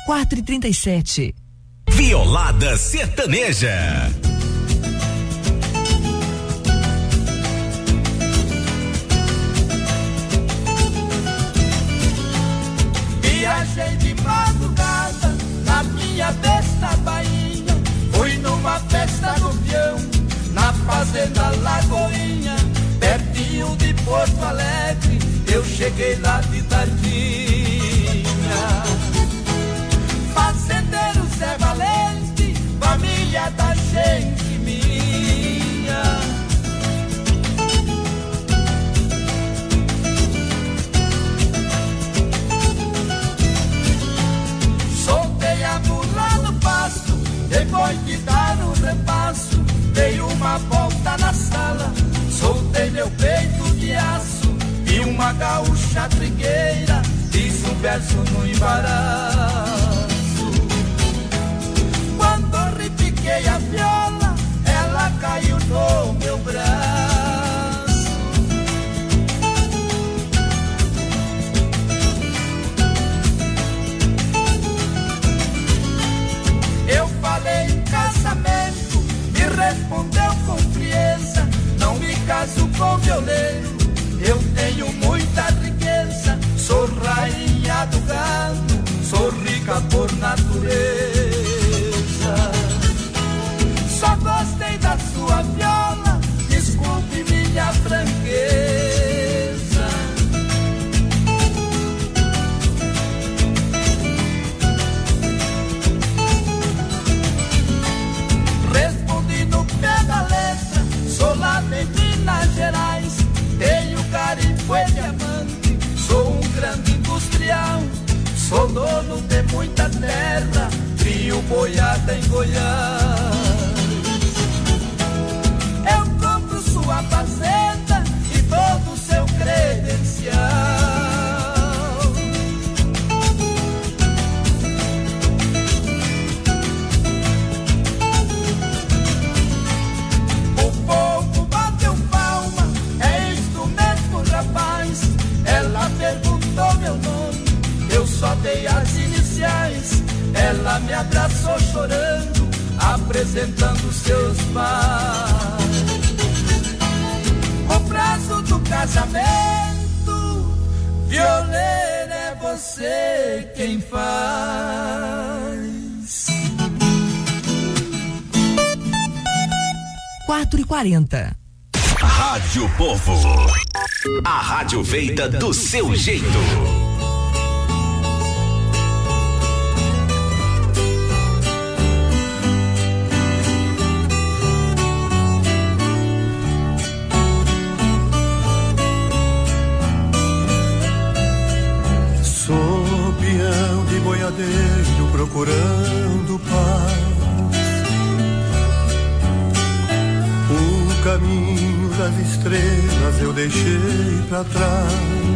4h37. Violada Sertaneja. Viajei de madrugada na minha besta Bahia. Fui numa festa no peão, na fazenda Lagoinha, pertinho de Porto Alegre. Eu cheguei lá de tardinha. Fazendeiro Zé Valente, família da gente minha. Soltei a mula no pasto, depois de dar um repasso, dei uma volta na sala, soltei meu peito de aço e uma gaúcha trigueira, fiz um verso no embaraço. Quando repiquei a viola, ela caiu no meu braço. Eu falei em casamento, me respondeu com frieza, não me caso com violeiro, eu tenho muita riqueza, sou rainha do gado, sou rica por natureza. Só gostei da sua viola, desculpe minha franqueza. Respondi no pé da letra, sou lá de Minas Gerais, tenho garimpo e diamante, sou um grande industrial, sou dono de muita terra, crio boiada em Goiás. Eu compro sua fazenda e todo o seu credencial. O povo bateu palma, é isto mesmo, rapaz. Ela perguntou meu nome, eu só dei as iniciais. Ela me abraçou chorando, apresentando seus pais. O prazo do casamento, violeiro, é você quem faz. 4h40. Rádio Povo. A rádio feita do seu jeito. Sou peão de boiadeiro procurando paz. O caminho das estrelas eu deixei pra trás.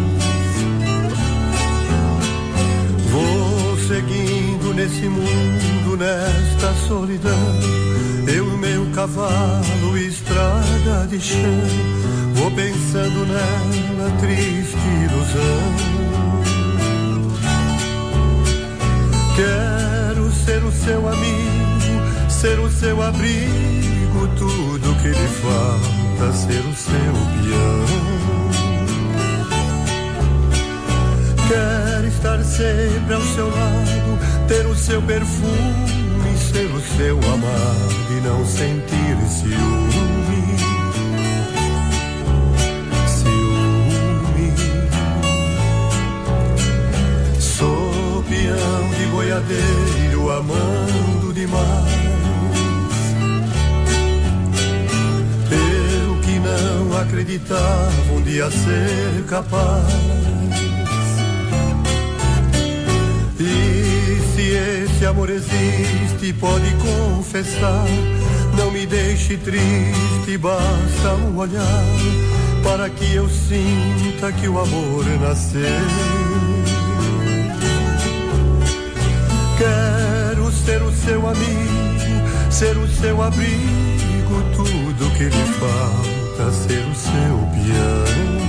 Vou seguindo nesse mundo, nesta solidão. Eu, meu cavalo, estrada de chão. Vou pensando nela, triste ilusão. Quero ser o seu amigo, ser o seu abrigo, tudo que lhe falta, ser o seu peão. Quero estar sempre ao seu lado, ter o seu perfume, ser o seu amado e não sentir ciúme. Sou peão de boiadeiro, amando demais. Eu que não acreditava um dia ser capaz. E se esse amor existe, pode confessar. Não me deixe triste, basta um olhar para que eu sinta que o amor nasceu. Quero ser o seu amigo, ser o seu abrigo, tudo que lhe falta, ser o seu peão.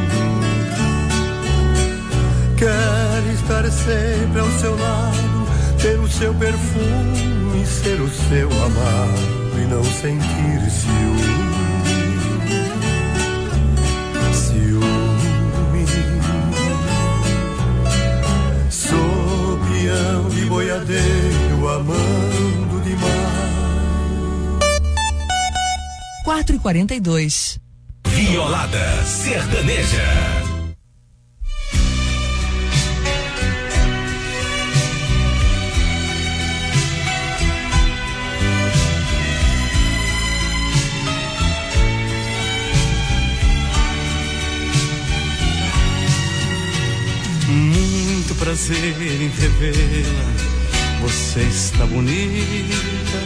Quero estar sempre ao seu lado, ter o seu perfume, ser o seu amado e não sentir ciúme. Sou peão de boiadeiro, amando demais. 4h42. Violada sertaneja. Muito prazer em revê-la, você está bonita,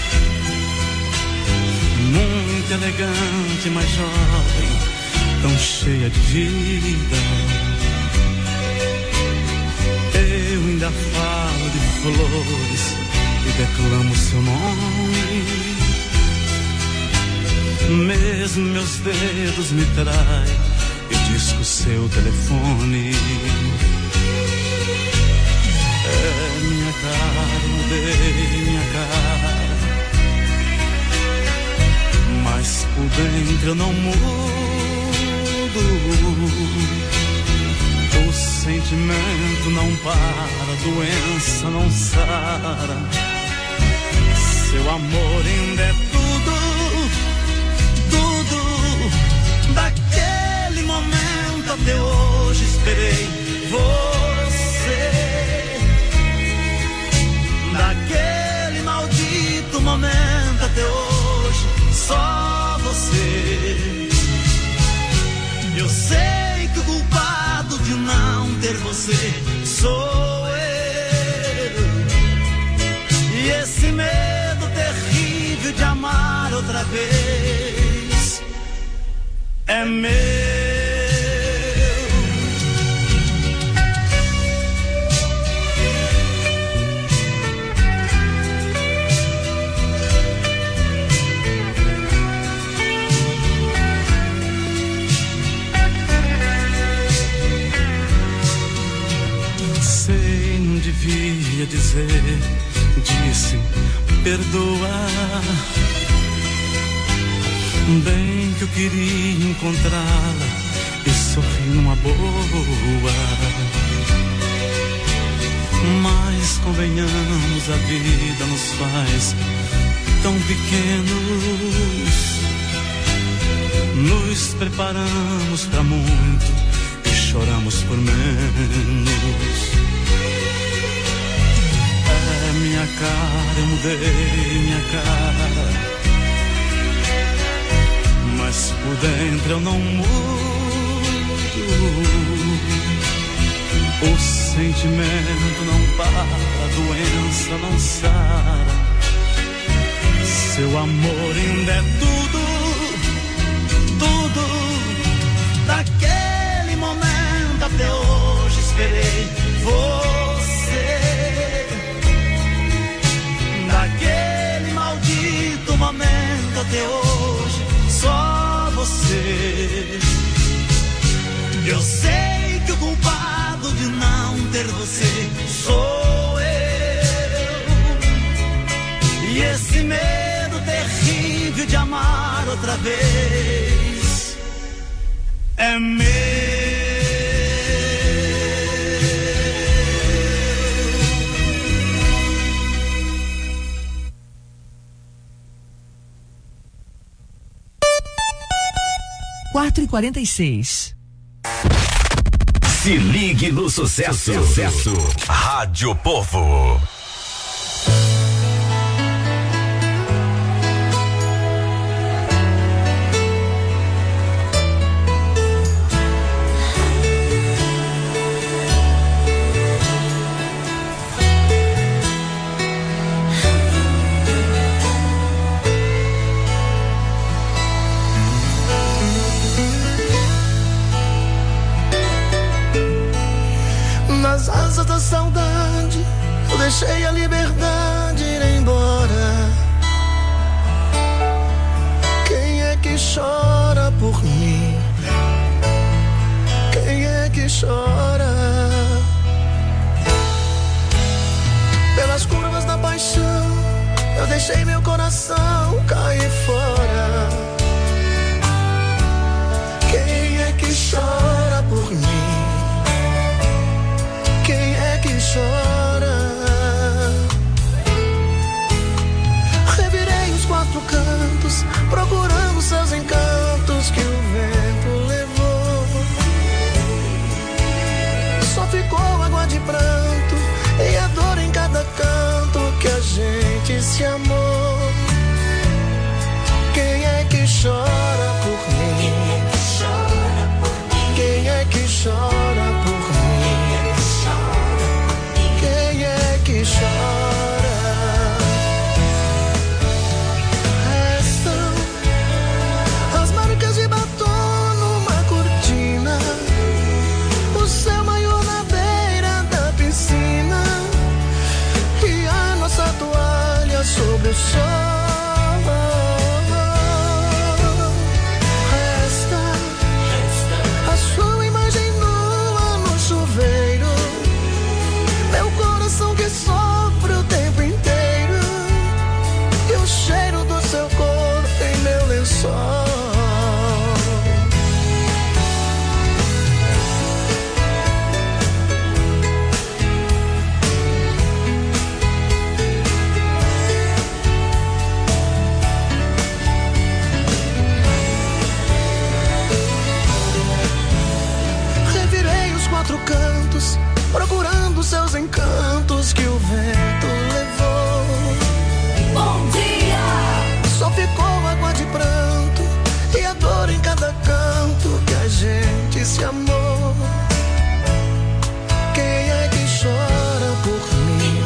muito elegante, mas jovem, tão cheia de vida. Eu ainda falo de flores e declamo seu nome, mesmo meus dedos me traem e disco seu telefone. É minha cara, mudei minha cara, mas por dentro eu não mudo. O sentimento não para, a doença não sara. Seu amor ainda é tudo, tudo. Daquele momento até hoje esperei você. Daquele maldito momento até hoje, só você. Eu sei que o culpado de não ter você sou eu. E esse medo terrível de amar outra vez é meu. Devia dizer, disse, perdoa. Bem que eu queria encontrá-la e sorrir numa boa. Mas convenhamos, a vida nos faz tão pequenos. Nos preparamos pra muito e choramos por menos. Minha cara, eu mudei minha cara, mas por dentro eu não mudo. O sentimento não para, a doença não sara. Seu amor ainda é tudo, tudo. Daquele momento até hoje esperei você. Daquele maldito momento até hoje, só você. Eu sei que o culpado de não ter você sou eu. E esse medo terrível de amar outra vez é meu. 4h46. Se ligue no sucesso. Rádio Povo. Nas asas da saudade, eu deixei a liberdade ir embora. Quem é que chora por mim? Quem é que chora? Pelas deixei meu coração cair fora. Quem é que chora por mim? Quem é que chora? Revirei os quatro cantos, procurando seus encantos que o vento levou. Só ficou água de pranto e a dor em cada canto que a gente se amou. Quem é que chora por mim? Quem é que chora por mim? Quem é que chora? Restam as marcas de batom numa cortina, o céu maior na beira da piscina e a nossa toalha sobre o sol. Sofre o tempo inteiro e o cheiro do seu corpo em meu lençol. Revirei os quatro cantos, procurando seus encantos que o vento levou. Bom dia! Só ficou água de pranto e a dor em cada canto que a gente se amou. Quem é que chora por mim?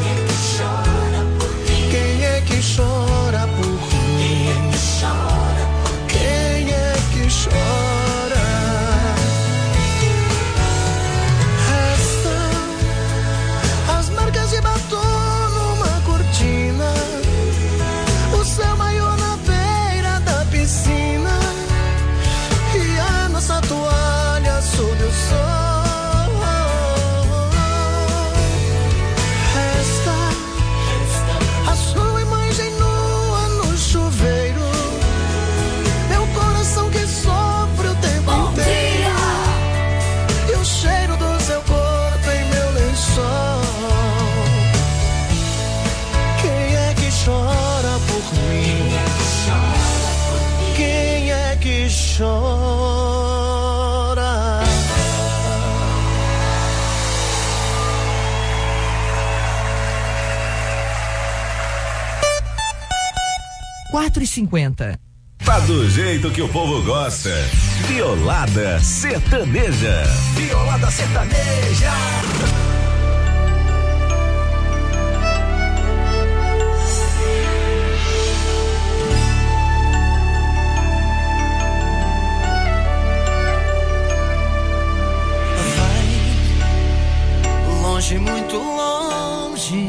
Quem é que chora por mim? Quem é que chora? De batom numa cortina, o céu maior na beira da piscina e a nossa toalha sob o sol. Resta a sua imagem nua no chuveiro, meu coração que sofre o tempo inteiro e o cheiro do seu corpo em meu lençol. Chora por mim. Quem é que chora? Quatro e 50. Tá do jeito que o povo gosta. Violada Sertaneja. Violada Sertaneja. Longe, muito longe,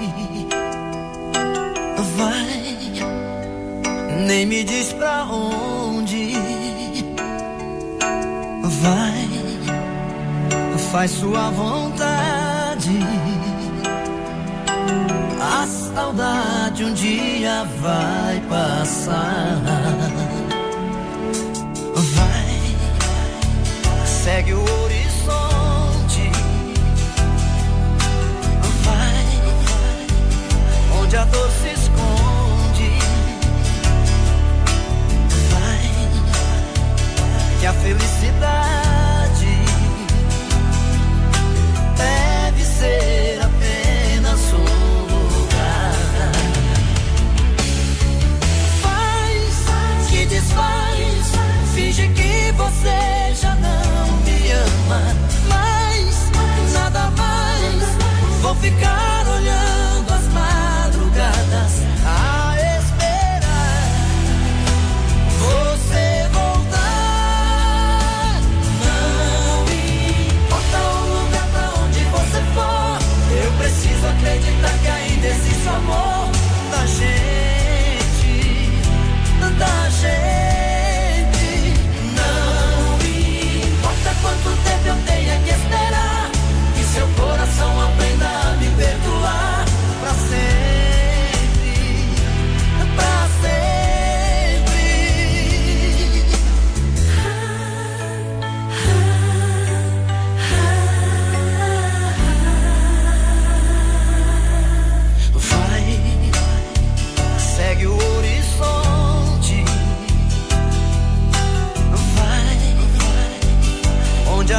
vai, nem me diz pra onde, vai, faz sua vontade, a saudade um dia vai passar, vai, segue o horizonte. Onde a dor se esconde, vai, que a felicidade deve ser apenas um lugar. Faz que desfaz, finge que você já não me ama, mas nada mais, vou ficar olhando as madrugadas a esperar você voltar. Não importa o lugar pra onde você for, eu preciso acreditar que ainda existe o amor da gente, da gente. Não importa quanto tempo eu tenha que esperar, que seu coração aprenda a me perdoar.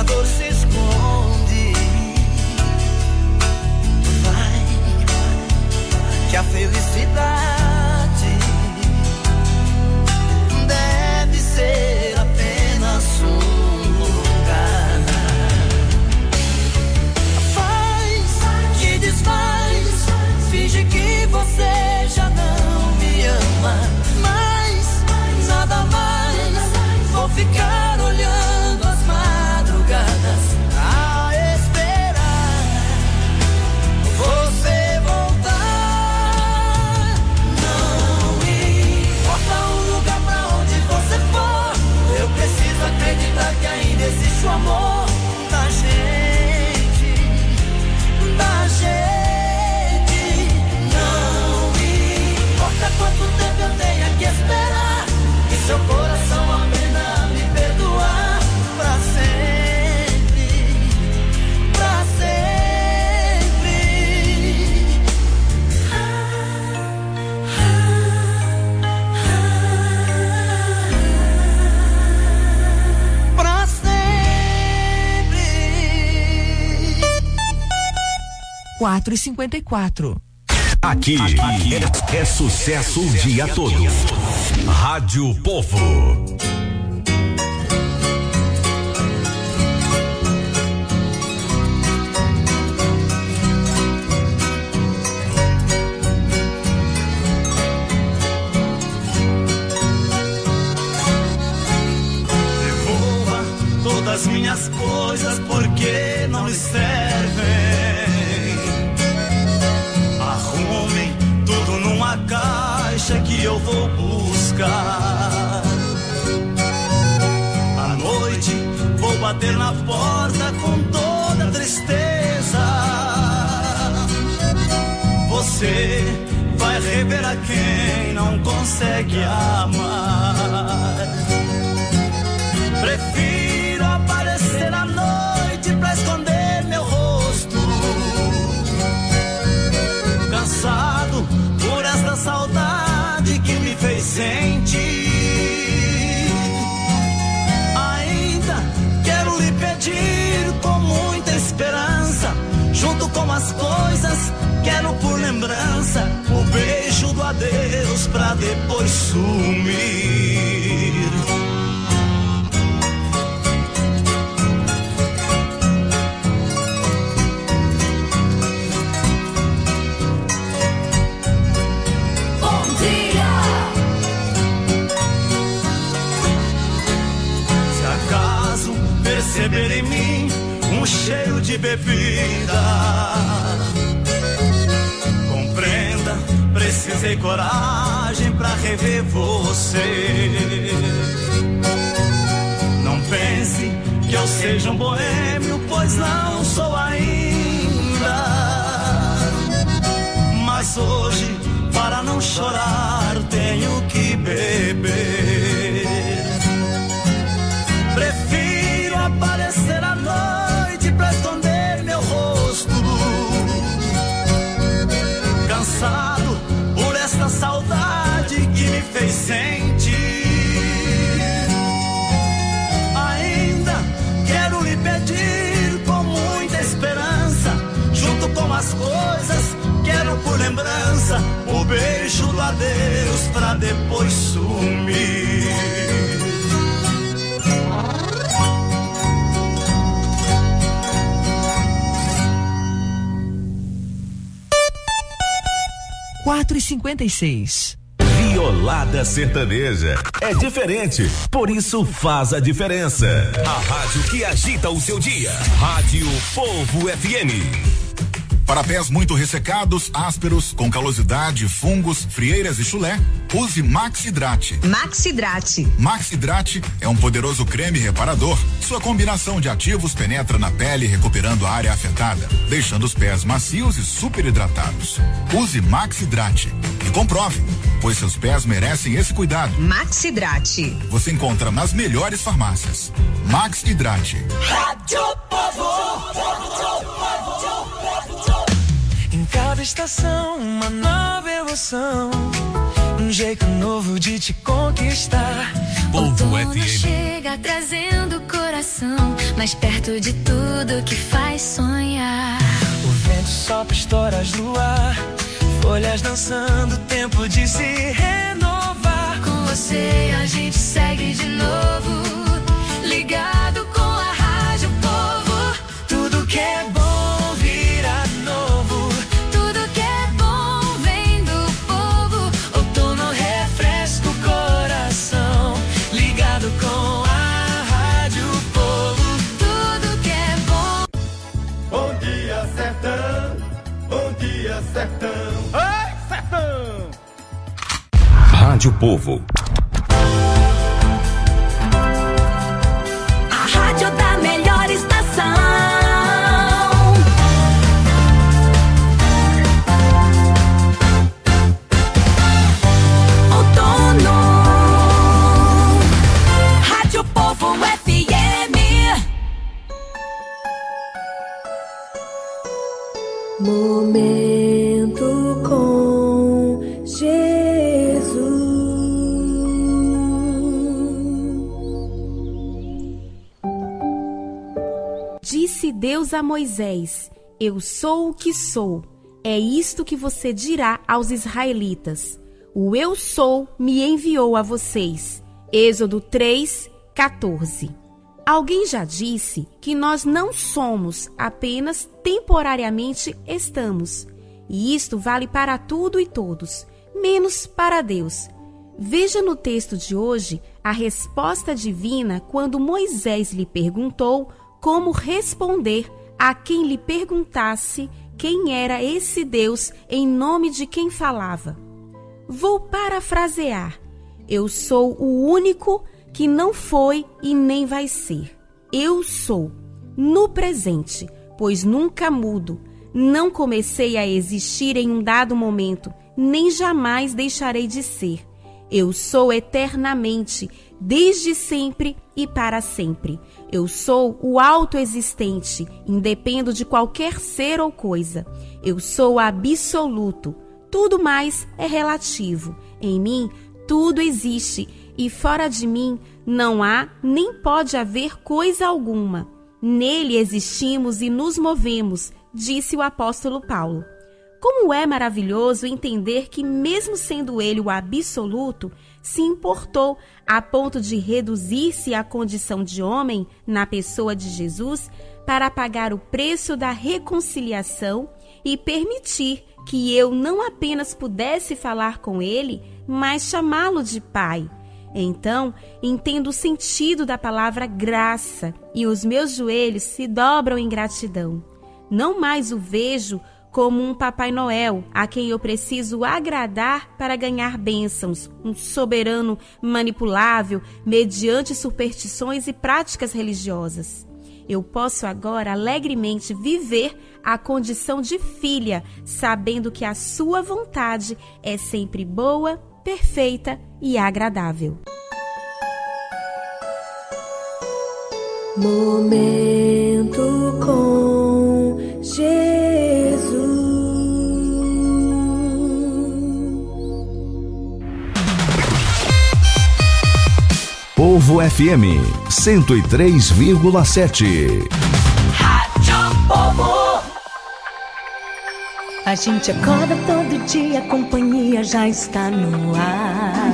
dor se esconde. Vai, que a felicidade deve ser apenas um lugar. Faz que desfaz, finge que você já não me ama, mas nada mais, vou ficar olhando as madrugadas a esperar você voltar. Não importa o lugar pra onde você for, eu preciso acreditar que ainda existe o amor da gente, da gente. Não importa quanto tempo eu tenha que esperar, que seu coração apenas me perdoar pra sempre, pra sempre. Pra sempre. 4h54. Aqui é sucesso o dia todo. Rádio Povo. Devolva todas as minhas coisas porque não lhe servem. Arrumem tudo numa caixa que eu vou buscar. À noite vou bater na porta com toda tristeza. Você vai rever a quem não consegue amar. Prefiro aparecer à noite pra esconder meu rosto. Cansado por esta saudade que me fez sentir. Ainda quero lhe pedir com muita esperança, junto com as coisas, quero por lembrança o beijo do adeus pra depois sumir. Perceber em mim um cheiro de bebida, compreenda, precisei coragem pra rever você. Não pense que eu seja um boêmio, pois não sou ainda. Mas hoje, para não chorar, tenho que beber. Prefiro aparecer à noite pra esconder meu rosto. Cansado por esta saudade que me fez sentir. Ainda quero lhe pedir com muita esperança, junto com as coisas, quero por lembrança o beijo do adeus pra depois sumir. 4h56. Violada Sertaneja. É diferente, por isso faz a diferença. A rádio que agita o seu dia. Rádio Povo FM. Para pés muito ressecados, ásperos, com calosidade, fungos, frieiras e chulé, use Maxidrate. Maxidrate. Maxidrate é um poderoso creme reparador. Sua combinação de ativos penetra na pele, recuperando a área afetada, deixando os pés macios e super hidratados. Use Maxidrate e comprove, pois seus pés merecem esse cuidado. Maxidrate. Você encontra nas melhores farmácias. Maxidrate. Rádio Povo. Em cada estação, uma nova emoção, um jeito novo de te conquistar. Povo Outono FM. chega trazendo do coração, mais perto de tudo que faz sonhar. O vento sopra estoras no ar, folhas dançando, tempo de se renovar. Com você a gente segue de novo, ligado com a Rádio Povo. Tudo que é bom vira novo, tudo que é bom vem do povo. outono refresca o coração, ligado com a Rádio Povo. Tudo que é bom. Bom dia, sertão. Bom dia, sertão. Ai, sertão! Rádio Povo. A rádio da melhor estação. Outono. Rádio Povo FM. Momento com Jesus. Disse Deus a Moisés: Eu sou o que sou. É isto que você dirá aos israelitas. O Eu sou me enviou a vocês. Êxodo 3:14. Alguém já disse que nós não somos, apenas temporariamente estamos. E isto vale para tudo e todos, menos para Deus. Veja no texto de hoje a resposta divina quando Moisés lhe perguntou como responder a quem lhe perguntasse quem era esse Deus em nome de quem falava. Vou parafrasear. Eu sou o único que não foi e nem vai ser. Eu sou, no presente, pois nunca mudo. Não comecei a existir em um dado momento, nem jamais deixarei de ser. Eu sou eternamente, desde sempre e para sempre. Eu sou o autoexistente, independo de qualquer ser ou coisa. Eu sou absoluto. Tudo mais é relativo. Em mim, tudo existe, e fora de mim não há nem pode haver coisa alguma. Nele existimos e nos movemos, disse o apóstolo Paulo. Como é maravilhoso entender que, mesmo sendo ele o absoluto, se importou a ponto de reduzir-se à condição de homem na pessoa de Jesus para pagar o preço da reconciliação e permitir que eu não apenas pudesse falar com ele, mas chamá-lo de Pai. Então, entendo o sentido da palavra graça e os meus joelhos se dobram em gratidão. Não mais o vejo como um Papai Noel a quem eu preciso agradar para ganhar bênçãos, um soberano manipulável mediante superstições e práticas religiosas. Eu posso agora alegremente viver a condição de filha, sabendo que a sua vontade é sempre boa, perfeita e agradável. Momento com Jesus. Povo FM 103,7. Rádio Povo. A gente acorda todo dia, a companhia já está no ar.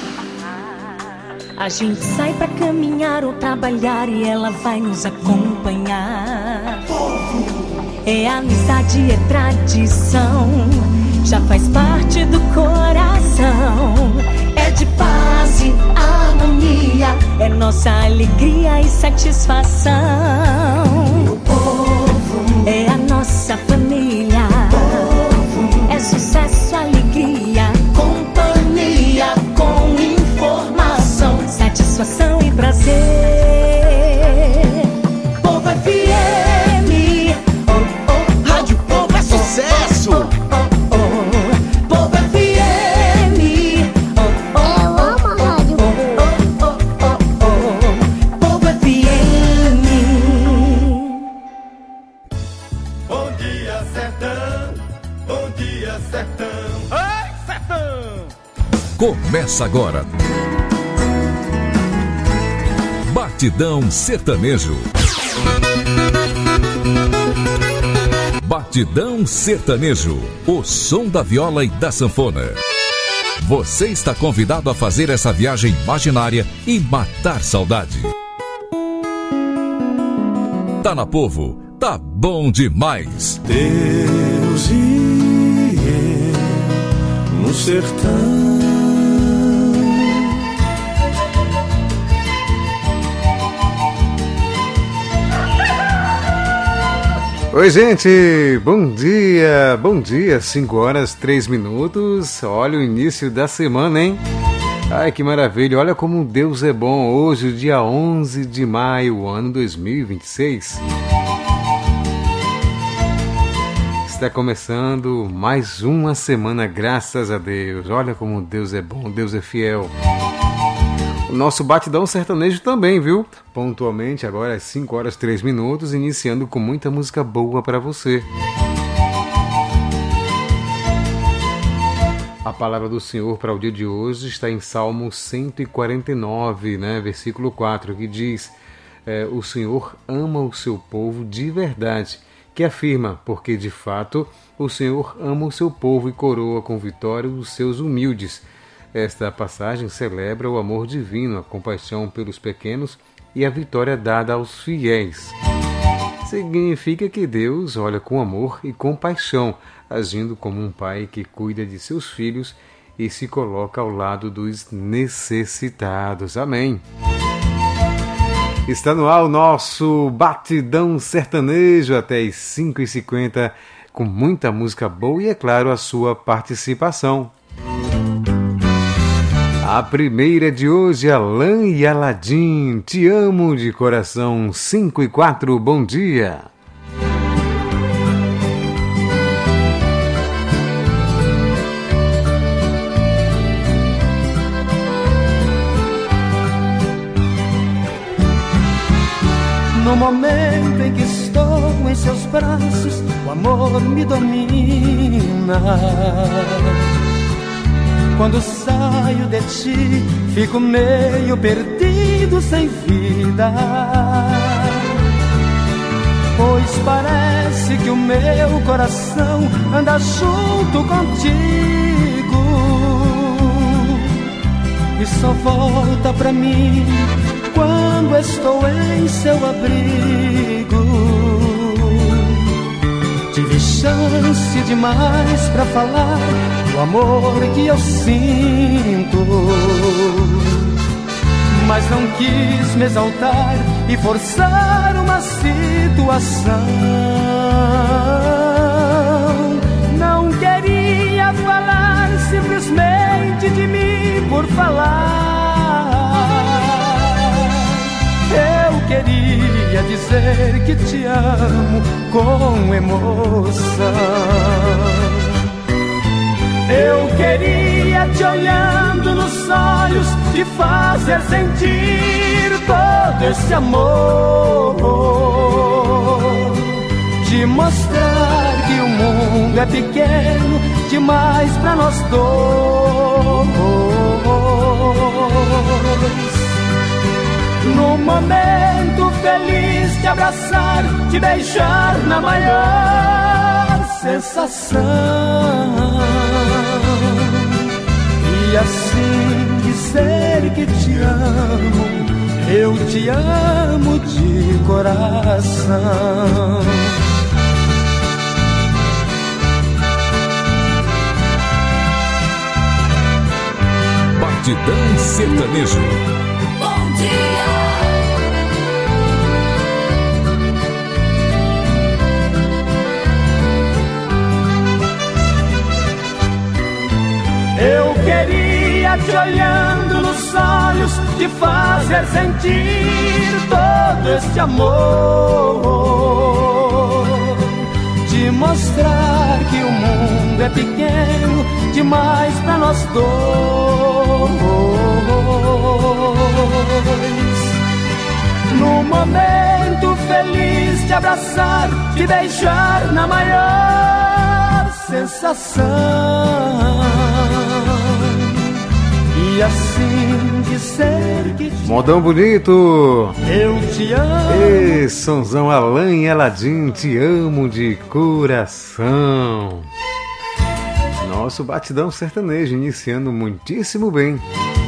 A gente sai pra caminhar ou trabalhar e ela vai nos acompanhar. É amizade, é tradição, já faz parte do coração. É de paz e harmonia, é nossa alegria e satisfação. O povo é a nossa família, é sucesso, alegria, companhia com informação, satisfação e prazer. Povo FM, Rádio Povo é sucesso. Povo FM, Eu amo a Rádio Povo FM. Bom dia, sertão. Bom dia, sertão. Ai, sertão! Começa agora. Batidão Sertanejo. Batidão Sertanejo, o som da viola e da sanfona. Você está convidado a fazer essa viagem imaginária e matar saudade. Tá na Povo, tá bom demais. Deus e eu no sertão. Oi, gente, bom dia, 5 horas 3 minutos, olha o início da semana, hein? Ai, que maravilha, olha como Deus é bom, hoje, dia 11 de maio, ano 2026. Está começando mais uma semana, graças a Deus, olha como Deus é bom, Deus é fiel. O nosso Batidão Sertanejo também, viu? Pontualmente, agora às 5 horas 3 minutos, iniciando com muita música boa para você. A palavra do Senhor para o dia de hoje está em Salmo 149, né? Versículo 4, que diz: o Senhor ama o seu povo de verdade, que afirma, porque de fato o Senhor ama o seu povo e coroa com vitória os seus humildes. Esta passagem celebra o amor divino, a compaixão pelos pequenos e a vitória dada aos fiéis. Significa que Deus olha com amor e compaixão, agindo como um pai que cuida de seus filhos e se coloca ao lado dos necessitados. Amém. Está no ar o nosso Batidão Sertanejo até as 5h50, com muita música boa e, é claro, a sua participação. A primeira de hoje, Alan e Aladim, Te Amo de Coração, 5h04, bom dia. No momento em que estou em seus braços, o amor me domina. Quando saio de ti, fico meio perdido, sem vida. Pois parece que o meu coração anda junto contigo e só volta pra mim quando estou em seu abrigo. Tive chance demais pra falar do amor que eu sinto, mas não quis me exaltar e forçar uma situação. Não queria falar simplesmente de mim por falar. Eu queria dizer que te amo com emoção. Eu queria te olhando nos olhos te fazer sentir todo esse amor, te mostrar que o mundo é pequeno demais pra nós dois. No momento feliz de abraçar, te beijar na maior sensação, e assim dizer que te amo, eu te amo de coração. Batidão Sertanejo. Bom dia. Eu queria te olhando nos olhos te fazer sentir todo este amor, te mostrar que o mundo é pequeno demais pra nós dois. No momento feliz de abraçar, te beijar na maior sensação, e e assim dizer que te Modão bonito. Eu te amo. Ei, sonzão Alain e Aladim, te amo de coração. Nosso batidão sertanejo iniciando muitíssimo bem.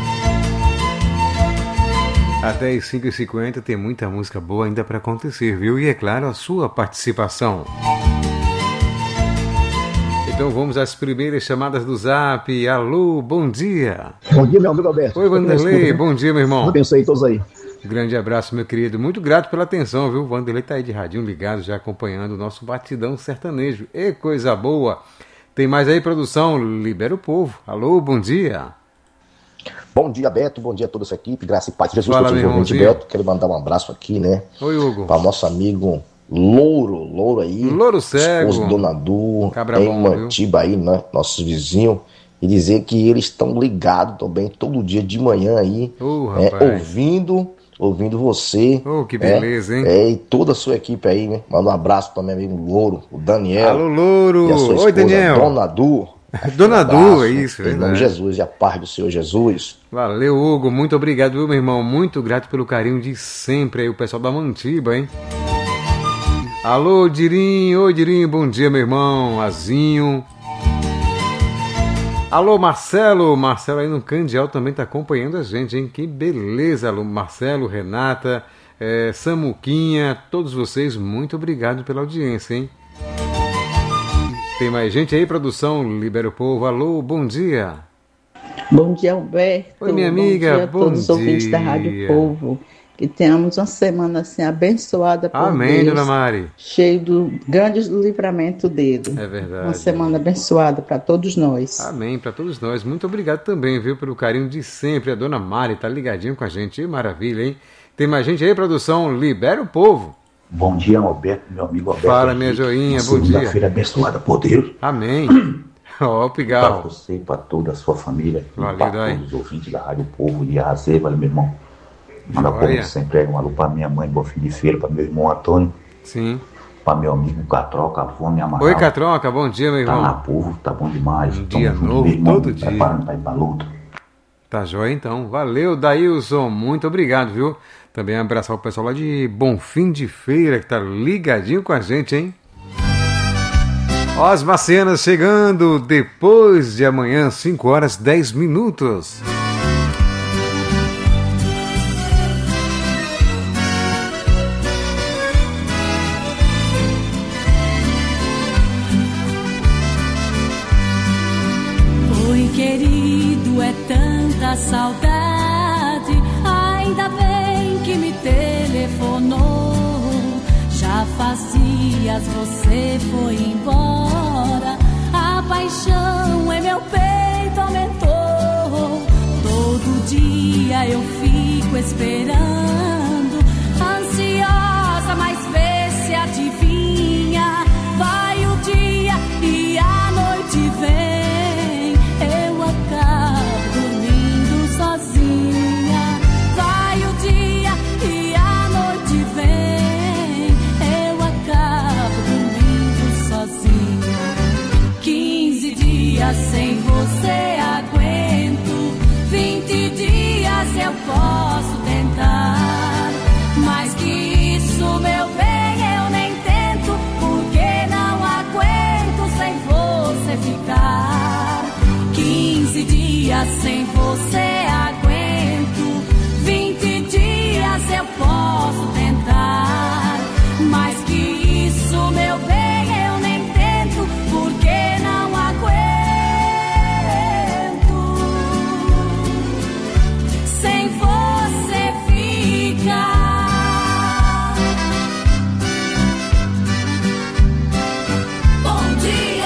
Até as 5h50 tem muita música boa ainda para acontecer, viu? E é claro, a sua participação. Então vamos às primeiras chamadas do Zap. Alô, bom dia. Bom dia, meu amigo Alberto. Oi, Vanderlei, bom dia, meu irmão. Deus abençoe todos aí. Grande abraço, meu querido. Muito grato pela atenção, viu? O Vanderlei tá aí de radinho ligado, já acompanhando o nosso batidão sertanejo. E coisa boa. Tem mais aí, produção? Libera o povo. Alô, bom dia. Bom dia, Beto. Bom dia a toda essa equipe. Graça e paz. Jesus, fala, meu irmãozinho. Beto, quero mandar um abraço aqui, né? Oi, Hugo. Para o nosso amigo Louro aí. Louro Cego. Esposo Dona Du, Cabra em bom, Mantiba aí, né? Nossos vizinhos. E dizer que eles estão ligados também todo dia de manhã aí. Ouvindo você. Que beleza, hein? E toda a sua equipe aí, né? Manda um abraço para meu amigo Louro, o Daniel. Alô, Louro. E a sua esposa, oi, Daniel. Dona Du. Dona Du, é isso, em nome de Jesus e a paz do Senhor Jesus. Valeu, Hugo, muito obrigado, viu, meu irmão? Muito grato pelo carinho de sempre aí, o pessoal da Mantiba, hein? Alô, Dirinho, oi, Dirinho, bom dia, meu irmão, Azinho. Alô, Marcelo aí no Candial também tá acompanhando a gente, hein? Que beleza, alô, Marcelo, Renata, Samuquinha, todos vocês, muito obrigado pela audiência, hein? Tem mais gente aí, produção? Libera o povo. Alô, bom dia. Bom dia, Alberto. Oi, minha amiga. Bom dia a todos os ouvintes da Rádio Povo. Que tenhamos uma semana assim abençoada por Amém, Deus. Dona Mari. Cheio do grande livramento dele. É verdade. Uma semana abençoada para todos nós. Amém, para todos nós. Muito obrigado também, viu, pelo carinho de sempre. A Dona Mari tá ligadinho com a gente. Maravilha, hein? Tem mais gente aí, produção? Libera o povo. Bom dia, Alberto, meu amigo Alberto. Fala, minha joinha, bom dia. Segunda-feira abençoada por Deus. Amém. Ó, Pigal. Para você e para toda a sua família. Valeu, para todos os ouvintes da Rádio Povo de Arrasê, valeu, meu irmão. Manda como sempre, um alô para minha mãe, Boa Fim de Feira, para meu irmão Antônio. Sim. Para meu amigo Catroca, Fome Amaral. Oi, Catroca, bom dia, meu irmão. Tá na Povo, tá bom demais. Um dia novo, irmão, todo dia. Preparando para ir para luta. Tá joia, então. Valeu, Daílson, muito obrigado, viu? Também abraçar o pessoal lá de Bonfim de Feira, que tá ligadinho com a gente, hein? Ó, as Macenas chegando depois de amanhã, 5h10. Oi, querido, é tanta saudade. Ainda bem que me telefonou. Já faz dias você foi embora. A paixão em meu peito aumentou. Todo dia eu fico esperando, ansiosa, mas vê se adivinha. Vai o dia e a noite vem. Eu acabo dormindo sozinha. Vai o dia e a noite vem. Eu acabo dormindo sozinha. 15 dias sem você aguento. 20 dias eu posso tentar. Mais que isso, meu bem, eu nem tento. Porque não aguento sem você ficar. 15 dias sem você aguento. 20 dias eu posso tentar. Mais que isso, meu bem, eu nem tento. Porque não aguento sem você ficar. Bom dia.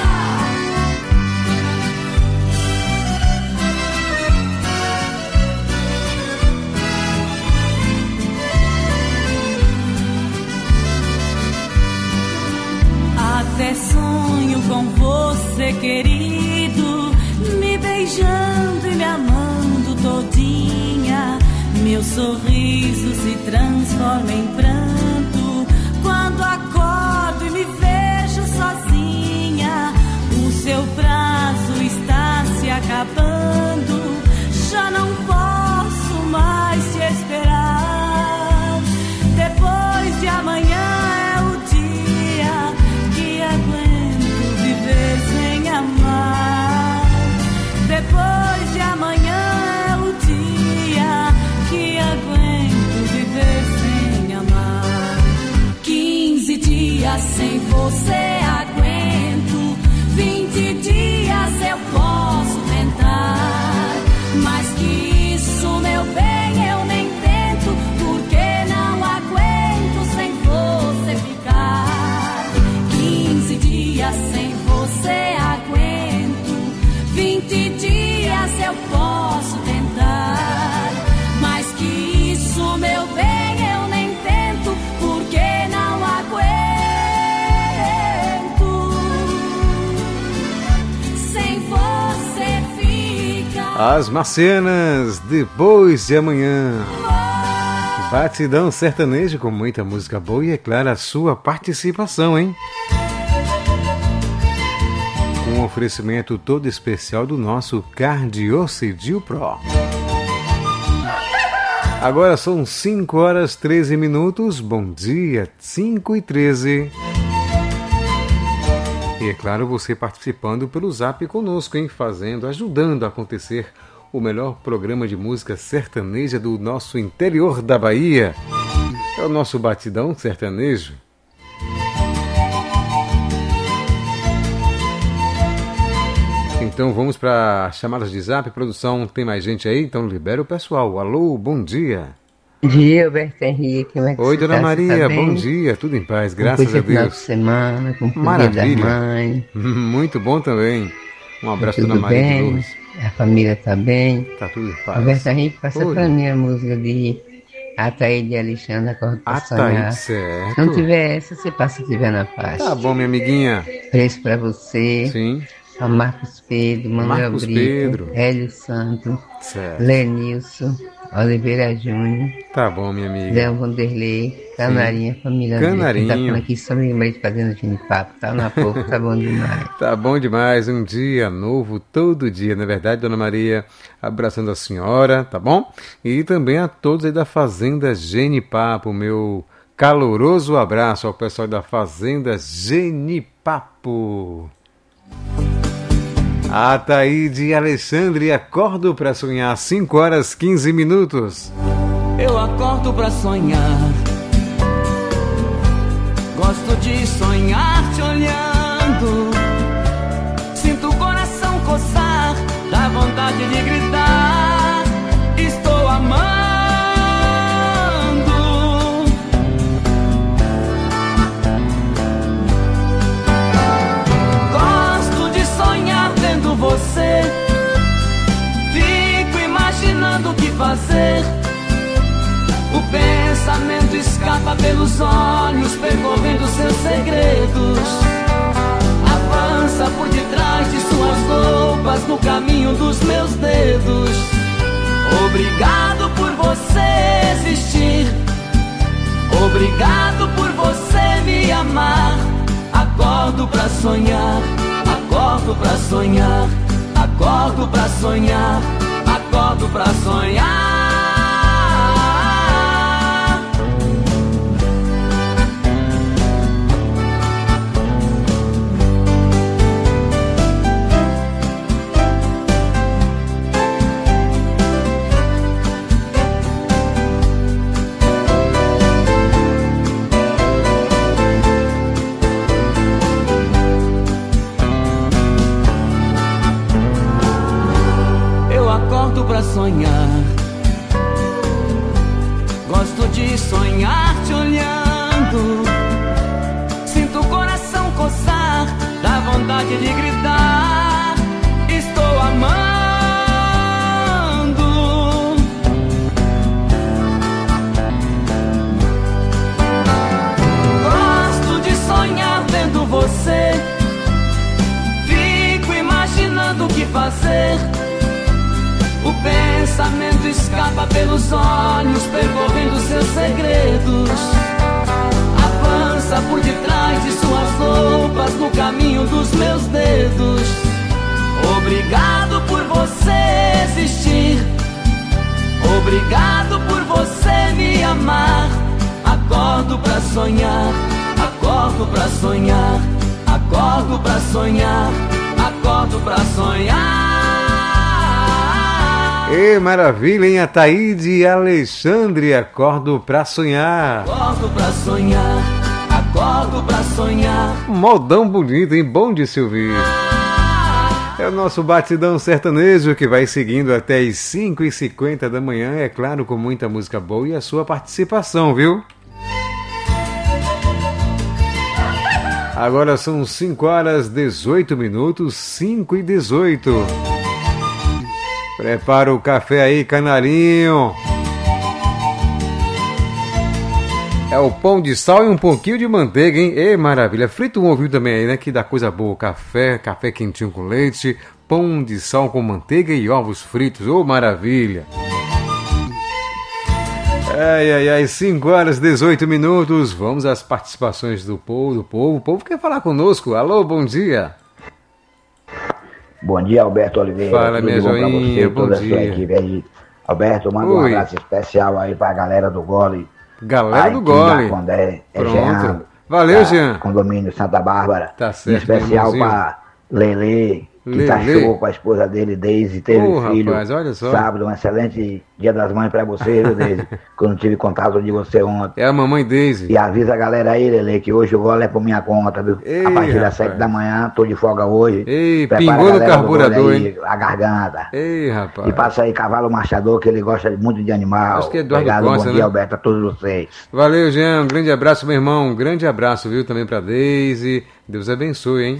Até sonho com você, querido, me beijando e me amando todinha. Meu sorriso se transforma em pranto quando acordo e me vejo sozinha. O seu prazo está se acabando, já não você aguento. 20 dias eu posso tentar, mas que isso, meu bem, eu nem tento, porque não aguento sem você ficar. 15 dias sem você aguento. 20 dias eu posso tentar, mas que isso, meu bem, eu nem tento, porque não aguento sem você ficar. As Marcianas, depois de amanhã. Batidão sertanejo com muita música boa e, é claro, a sua participação, hein? Um oferecimento todo especial do nosso Cardiocidil Pro. Agora são 5 horas 13 minutos. Bom dia, 5h13. E é claro, você participando pelo Zap conosco, hein? Ajudando a acontecer o melhor programa de música sertaneja do nosso interior da Bahia. É o nosso Batidão Sertanejo. Então vamos para chamadas de Zap. Produção, tem mais gente aí? Então libera o pessoal. Alô, bom dia. Bom dia, Alberto Henrique. Como é que Oi, dona tá? Maria, Tá bom dia. Tudo em paz, graças a Deus. Final de semana, com o Maravilha. da mãe. Muito bom também. Um abraço, Tudo dona Maria de bem, Lourdes. a família tá bem. Tá tudo em paz. Alberto Henrique, passa Oi. pra mim a música de Ataíde Alexandre, Acordo pra Sonhar. Ataíde, certo. Se não tiver essa, você passa se tiver na paz. Tá bom, minha amiguinha. Preço pra você. Sim. A Marcos Pedro, Manuel Marcos Brito, Pedro. Hélio Santos, Certo. Lenilson, Oliveira Júnior, Tá bom, minha amiga. Léo Vanderlei, Canarinha, família Canarinho. dele. Tá falando aqui sobre lembrete fazendo de papo, tá na pouco, tá bom demais. Tá bom demais, um dia novo, todo dia, não é verdade, dona Maria? Abraçando a senhora, tá bom? E também a todos aí da Fazenda Genipapo, meu caloroso abraço ao pessoal da Fazenda Genipapo. Ataíde Alexandre, acordo pra sonhar, 5 horas 15 minutos. Eu acordo pra sonhar. Gosto de sonhar te olhando. Sinto o coração coçar, dá vontade de gritar. Estou amando. Gosto de sonhar vendo você. Fico imaginando o que fazer. O pensamento escapa pelos olhos, percorrendo seus segredos. Avança por detrás de suas roupas, no caminho dos meus dedos. Obrigado por você existir. Obrigado por você me amar. Acordo pra sonhar, acordo pra sonhar, acordo pra sonhar, acordo pra sonhar. Pra sonhar, gosto de sonhar te olhando. Sinto o coração coçar, dá vontade de gritar. Estou amando. Gosto de sonhar vendo você. Fico imaginando o que fazer. O pensamento escapa pelos olhos, percorrendo seus segredos. Avança por detrás de suas roupas, no caminho dos meus dedos. Obrigado por você existir. Obrigado por você me amar. Acordo pra sonhar, acordo pra sonhar, acordo pra sonhar, acordo pra sonhar. Ê, maravilha, hein? Ataíde Alexandre, acordo pra sonhar. Acordo pra sonhar, acordo pra sonhar. Modão bonito, hein? Bom de se ouvir. É o nosso batidão sertanejo que vai seguindo até as 5h50 da manhã, é claro, com muita música boa e a sua participação, viu? Agora são 5h18, 5h18. Prepara o café aí, canarinho. É o pão de sal e um pouquinho de manteiga, hein? Ei, maravilha. Frita um ovinho também aí, né? Que dá coisa boa. Café quentinho com leite, pão de sal com manteiga e ovos fritos. Ô, maravilha. Ai, 5h18. Vamos às participações do povo. O povo quer falar conosco. Alô, bom dia. Bom dia, Alberto Oliveira. Fala, minha joinha. Bom dia. Alberto, manda um abraço especial aí pra galera do Gole. Galera do Gole. Pronto. Valeu, Jean. Condomínio Santa Bárbara. Tá certo. Em especial pra Lelê, que tá show com a esposa dele, Deise, teve filho. Rapaz, olha só. Sábado, um excelente Dia das Mães pra você, viu, Deise? Que eu não tive contato de você ontem. É a mamãe Deise. E avisa a galera aí, Lelê, que hoje o Gole é por minha conta, viu? Ei, a partir das rapaz. 7 da manhã, tô de folga hoje. Ei, Prepara pingou a no galera do carburador, Gole aí, hein? a garganta. Ei, rapaz. E passa aí Cavalo Marchador, que ele gosta muito de animal. Acho que é Eduardo Obrigado, Costa, bom dia, né? Alberto, a todos vocês. Valeu, Jean. Um grande abraço, meu irmão. Um grande abraço, viu, também pra Deise. Deus abençoe, hein?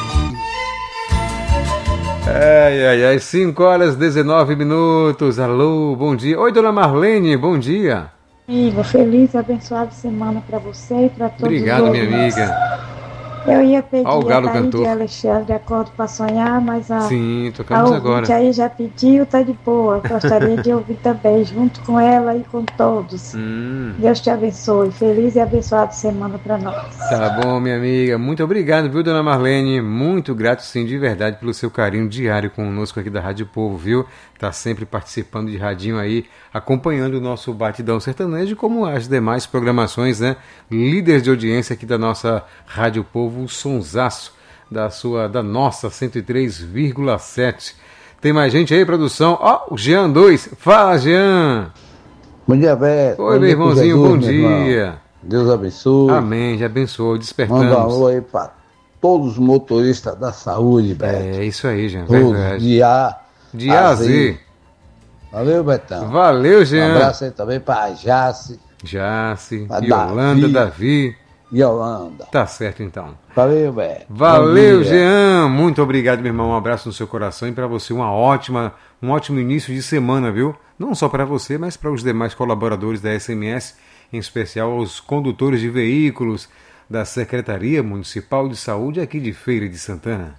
5h19. Alô, bom dia. Oi, dona Marlene, bom dia. Amigo, feliz e abençoada semana pra você e pra todos. Obrigado, os minha ouvintes. amiga. Eu ia pedir Ó, o Galo a Thaís cantor. de Alexandre Acordo pra Sonhar, mas a Sim, tocamos ouvinte agora. aí já pediu, tá de boa. Gostaria de ouvir também, junto com ela e com todos. Deus te abençoe. Feliz e abençoada semana pra nós. Tá bom, minha amiga. Muito obrigado, viu, dona Marlene? Muito grato, sim, de verdade, pelo seu carinho diário conosco aqui da Rádio Povo, viu? Tá sempre participando de radinho aí, acompanhando o nosso Batidão Sertanejo, como as demais programações, né? Líderes de audiência aqui da nossa Rádio Povo, o sonsaço da nossa 103,7. Tem mais gente aí, produção? Ó, o Jean 2. Fala, Jean! Bom dia, Beto. Oi, meu irmãozinho, bom dia. Deus abençoe. Amém, já abençoe, despertamos. Manda um alô aí para todos os motoristas da saúde, Beto. É isso aí, Jean, todos, verdade. De A a Z. Valeu, Betão. Valeu, Jean. Um abraço aí também para Jace, Yolanda, Davi. Yolanda. Tá certo, então. Valeu, Beto. Valeu, Jean. Muito obrigado, meu irmão. Um abraço no seu coração e para você um ótimo início de semana, viu? Não só para você, mas para os demais colaboradores da SMS, em especial aos condutores de veículos da Secretaria Municipal de Saúde aqui de Feira de Santana.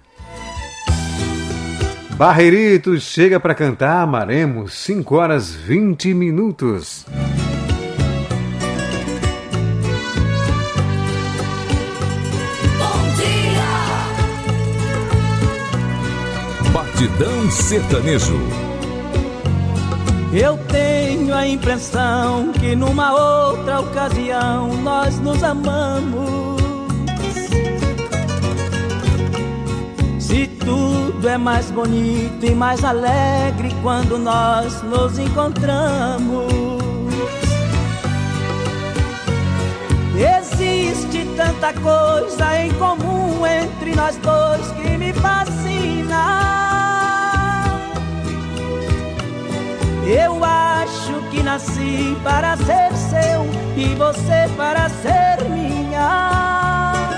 Barreiritos, chega para cantar, amaremos, 5h20. Batidão Sertanejo. Eu tenho a impressão que numa outra ocasião nós nos amamos. Se tudo é mais bonito e mais alegre quando nós nos encontramos. Existe tanta coisa em comum entre nós dois que me fascina. Eu acho que nasci para ser seu e você para ser minha.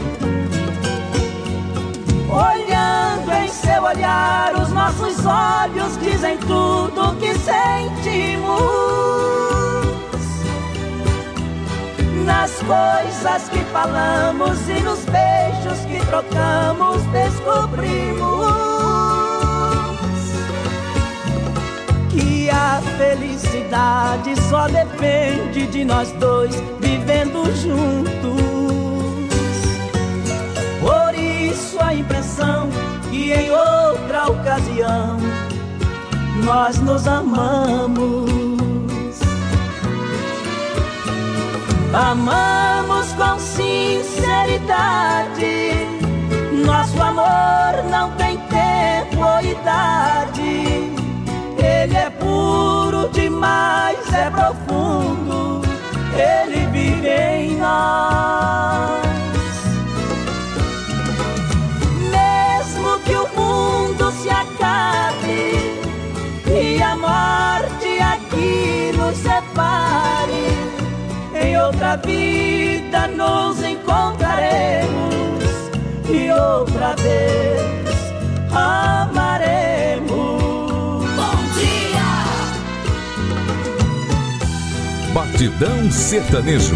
Olhando em seu olhar, os nossos olhos dizem tudo o que sentimos. Nas coisas que falamos e nos beijos que trocamos, descobrimos que a felicidade só depende de nós dois vivendo juntos. Por isso a impressão que em outra ocasião nós nos amamos. Amamos com sinceridade. Nosso amor não tem tempo ou idade. Ele é puro demais, é profundo. Ele vive em nós. outra vida nos encontraremos e outra vez amaremos. Bom dia! Batidão Sertanejo.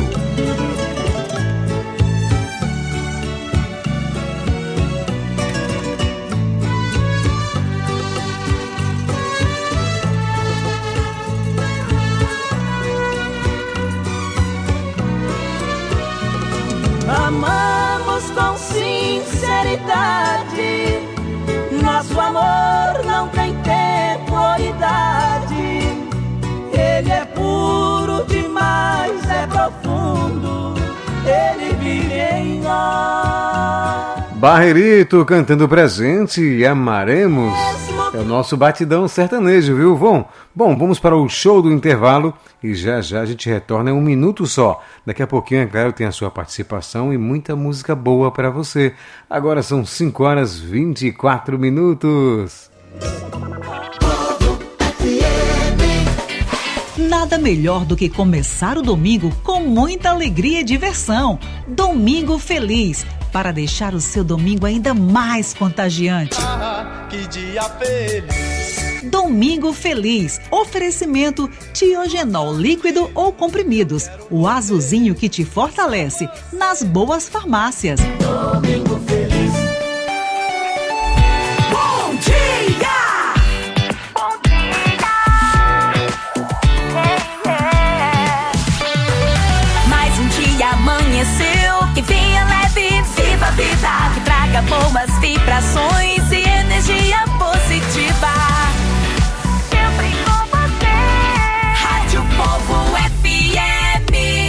Amamos com sinceridade, nosso amor não tem tempo ou idade. Ele é puro demais, é profundo, ele vive em nós. Barreirito cantando presente e amaremos. É o nosso batidão sertanejo, viu, Von? Bom, vamos para o show do intervalo e já já a gente retorna em um minuto só. Daqui a pouquinho, é claro, tem a sua participação e muita música boa para você. Agora são 5h24. Nada melhor do que começar o domingo com muita alegria e diversão. Domingo Feliz, para deixar o seu domingo ainda mais contagiante. Que dia feliz! Domingo Feliz. Oferecimento Tiogenol líquido ou comprimidos. O azulzinho que te fortalece nas boas farmácias. Domingo Feliz. Bom dia! Bom dia! Mais um dia amanheceu, que venha leve, viva a vida, que traga boas vibrações e energia positiva. Sempre com você. Rádio Povo FM.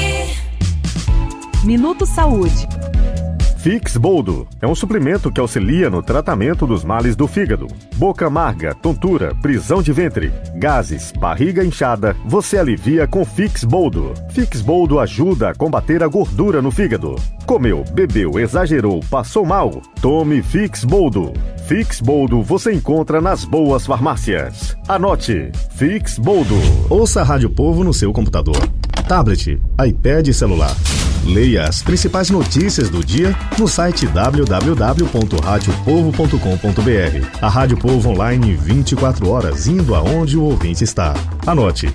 Minuto Saúde. Fix Boldo é um suplemento que auxilia no tratamento dos males do fígado. Boca amarga, tontura, prisão de ventre, gases, barriga inchada, você alivia com Fix Boldo. Fix Boldo ajuda a combater a gordura no fígado. Comeu, bebeu, exagerou, passou mal? Tome Fix Boldo. Fix Boldo você encontra nas boas farmácias. Anote, Fix Boldo. Ouça a Rádio Povo no seu computador, tablet, iPad e celular. Leia as principais notícias do dia no site www.radiopovo.com.br. A Rádio Povo online 24 horas, indo aonde o ouvinte está. Anote,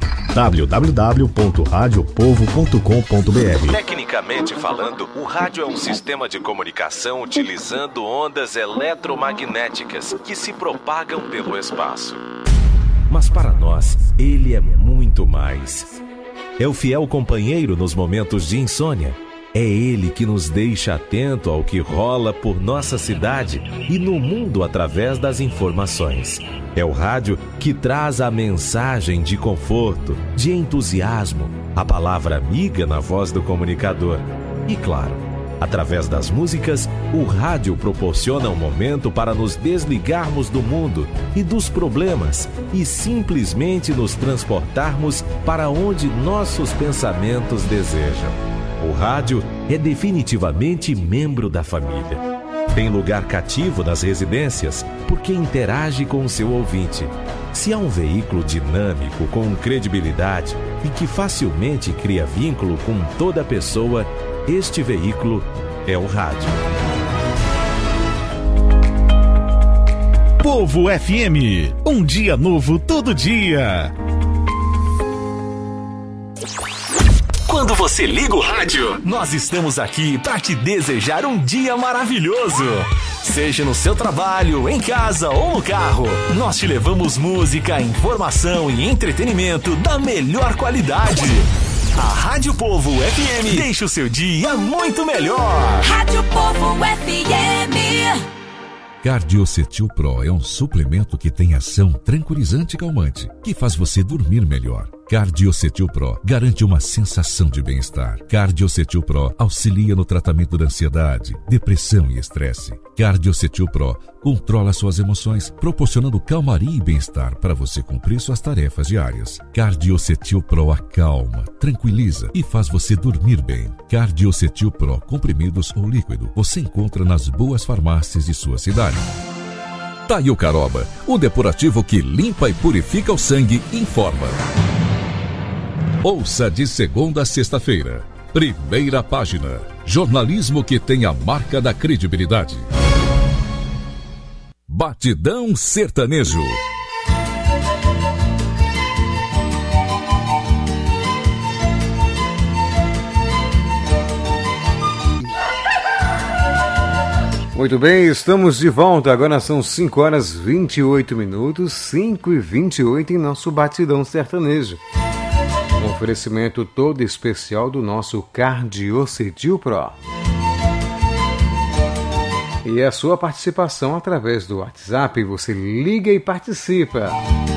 www.radiopovo.com.br. Tecnicamente falando, o rádio é um sistema de comunicação utilizando ondas eletromagnéticas que se propagam pelo espaço. Mas para nós, ele é muito mais. É o fiel companheiro nos momentos de insônia. É ele que nos deixa atento ao que rola por nossa cidade e no mundo através das informações. É o rádio que traz a mensagem de conforto, de entusiasmo, a palavra amiga na voz do comunicador. E claro, através das músicas, o rádio proporciona um momento para nos desligarmos do mundo e dos problemas e simplesmente nos transportarmos para onde nossos pensamentos desejam. O rádio é definitivamente membro da família. Tem lugar cativo nas residências porque interage com o seu ouvinte. Se há um veículo dinâmico, com credibilidade e que facilmente cria vínculo com toda pessoa, este veículo é o rádio. Povo FM, um dia novo todo dia. Quando você liga o rádio, nós estamos aqui para te desejar um dia maravilhoso. Seja no seu trabalho, em casa ou no carro, nós te levamos música, informação e entretenimento da melhor qualidade. A Rádio Povo FM deixa o seu dia muito melhor. Rádio Povo FM. Cardiocetil Pro é um suplemento que tem ação tranquilizante e calmante, que faz você dormir melhor. Cardiocetil Pro garante uma sensação de bem-estar. Cardiocetil Pro auxilia no tratamento da ansiedade, depressão e estresse. Cardiocetil Pro controla suas emoções, proporcionando calmaria e bem-estar para você cumprir suas tarefas diárias. Cardiocetil Pro acalma, tranquiliza e faz você dormir bem. Cardiocetil Pro comprimidos ou líquido você encontra nas boas farmácias de sua cidade. Taio Caroba, o depurativo que limpa e purifica o sangue, informa. Ouça de segunda a sexta-feira, Primeira Página. Jornalismo que tem a marca da credibilidade. Batidão Sertanejo. Muito bem, estamos de volta. Agora são 5 horas 28 minutos, 5h28 em nosso Batidão Sertanejo. Um oferecimento todo especial do nosso Cardiocetil Pro. E a sua participação através do WhatsApp, você liga e participa.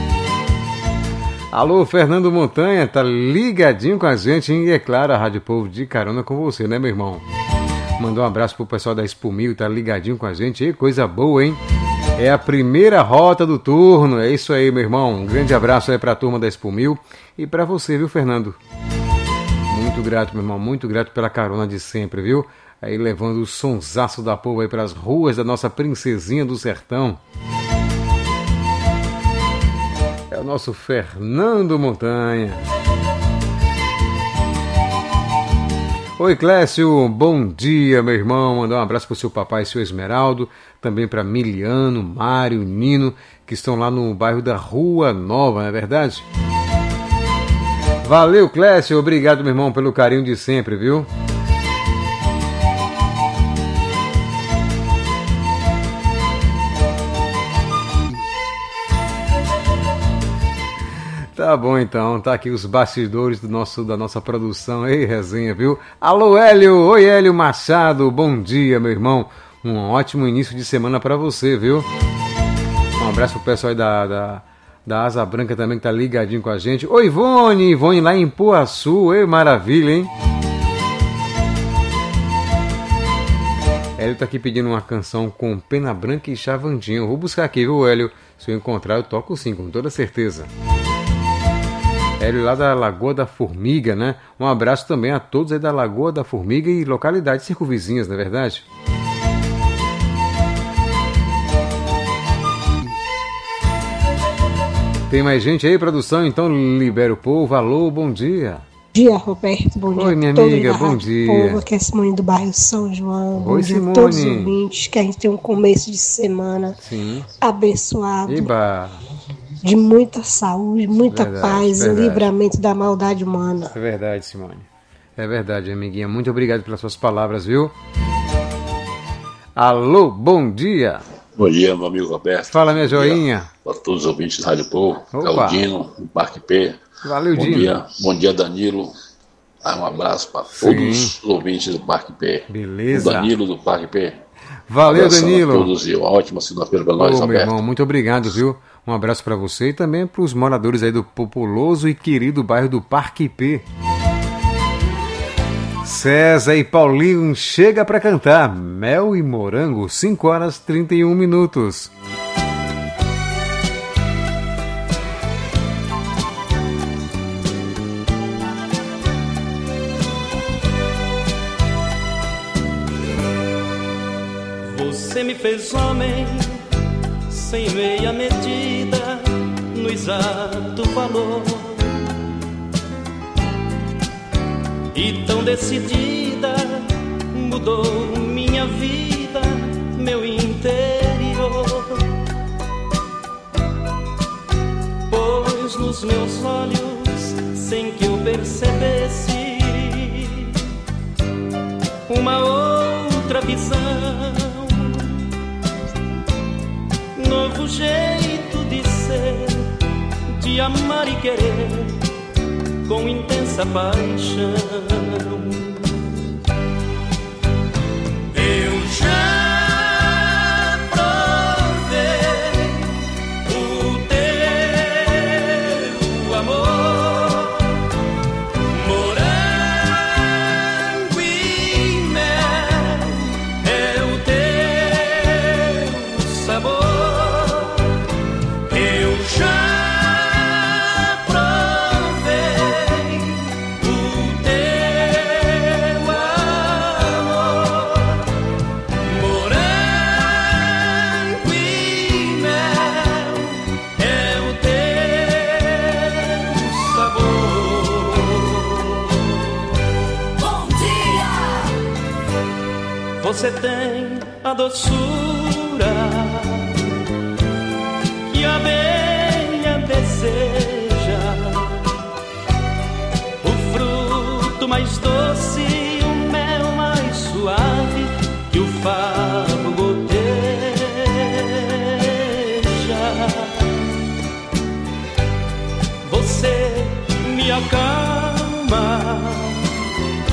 Alô, Fernando Montanha, tá ligadinho com a gente, hein? E é claro, a Rádio Povo de carona com você, né, meu irmão? Mandou um abraço pro pessoal da Espumil, tá ligadinho com a gente. E coisa boa, hein? É a primeira rota do turno. É isso aí, meu irmão. Um grande abraço aí pra turma da Espumil. E pra você, viu, Fernando? Muito grato, meu irmão. Muito grato pela carona de sempre, viu? Aí levando o sonsaço da Povo aí pras ruas da nossa princesinha do sertão. É o nosso Fernando Montanha. Oi, Clécio, bom dia, meu irmão. Mandar um abraço pro seu papai e seu Esmeraldo, também para Miliano, Mário, Nino, que estão lá no bairro da Rua Nova, não é verdade? Valeu, Clécio, obrigado, meu irmão, pelo carinho de sempre, viu? Tá bom então, tá aqui os bastidores da nossa produção. Ei, resenha, viu? Alô, Hélio! Oi, Hélio Machado, bom dia, meu irmão. Um ótimo início de semana pra você, viu? Um abraço pro pessoal aí da Asa Branca também que tá ligadinho com a gente. Oi, Ivone lá em Poaçu, ei, maravilha, hein? Hélio tá aqui pedindo uma canção com Pena Branca e Chavandinho. Eu vou buscar aqui, viu, Hélio? Se eu encontrar, eu toco sim, com toda certeza. Hélio lá da Lagoa da Formiga, né? Um abraço também a todos aí da Lagoa da Formiga e localidades circunvizinhas, não é verdade? Tem mais gente aí, produção? Então libera o povo. Alô, bom dia. Bom dia, Roberto. Bom dia. Oi, minha amiga, bom dia. Povo, aqui é Simone do bairro São João. Bom Oi, dia Simone. a todos os ouvintes, que a gente tem um começo de semana abençoado. Eba. De muita saúde, muita paz verdade. e livramento da maldade humana. É verdade, Simone. É verdade, amiguinha. Muito obrigado pelas suas palavras, viu? Alô, bom dia. Bom dia, meu amigo Roberto. Fala, minha joinha. Para todos os ouvintes da Rádio Povo. Opa. Galdino, do Parque P. Valeu, bom Dino. Dia. Bom dia, Danilo. Um abraço para todos os ouvintes do Parque P. Beleza. O Danilo do Parque P. Valeu, Danilo. A todos e uma ótima segunda-feira para nós, meu Roberto. Irmão, muito obrigado, viu? Um abraço para você e também para os moradores aí do populoso e querido bairro do Parque P. César e Paulinho chega para cantar Mel e Morango, 5 horas 31 minutos. Você me fez homem sem meia medida, no exato valor, e tão decidida mudou minha vida, meu interior. Pôs nos meus olhos, sem que eu percebesse, uma outra visão, novo jeito de ser, de amar e querer com intensa paixão. Eu já provei o teu amor, morango e mel é o teu sabor. Você tem a doçura que a abelha deseja, o fruto mais doce